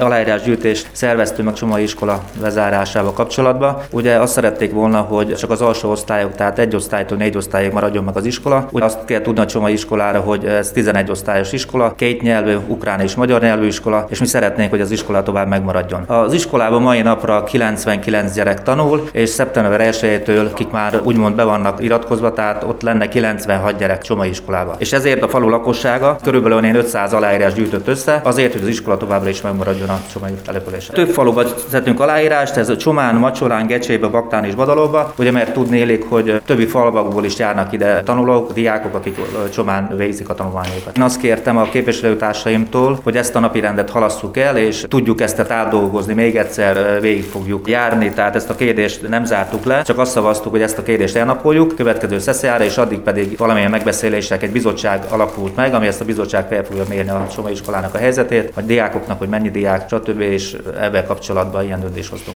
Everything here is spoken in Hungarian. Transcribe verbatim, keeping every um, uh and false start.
aláírásgyűjtést szerveztünk meg Csomai iskola bezárásával kapcsolatban. Ugye azt szerették volna, hogy csak az alsó osztályok, tehát egy osztálytól négy osztályig maradjon meg az iskola. Ugye azt kell tudni a Csomai iskolára, hogy ez tizenegy osztályos iskola, két nyelvű, ukrán és magyar nyelvű iskola, és mi szeretnénk, hogy az iskola tovább megmaradjon. Az iskolában mai napra kilencvenkilenc gyerek tanul, és szeptember elsejétől, akik már úgymond be vannak iratkozva, tehát ott lenne kilencvenhat gyerek Csomai iskolába. És ezért a falu lakossága körülbelül én ötszáz aláírás gyűjtött össze, azért, hogy az iskola továbbra is megmaradjon a Csomai településen. Több faluba szedtünk aláírást, ez a Csomán, Macsorán, Gecsébe, Baktán és Badalóba, ugye mert tudnélik, hogy többi falvakból is járnak ide tanulók, diákok, akik Csomán végzik a tanulmányokat. Én azt kértem a képviselőtársaimtól, hogy ezt a napirendet halasszuk el, és tudjuk ezt átdolgozni, még egyszer végig fogjuk járni, tehát ezt a kérdést nem zártuk le, csak azt szavaztuk, hogy ezt a kérdést elnapoljuk, következő szesziára, és addig pedig valamilyen megbeszélések, egy bizottság alakult meg, ami ezt a bizottság fel fogja mérni a Csomai iskolának a helyzetét, a diákoknak, hogy mennyi diák, stb. És ebben kapcsolatban ilyen döntést hoztunk.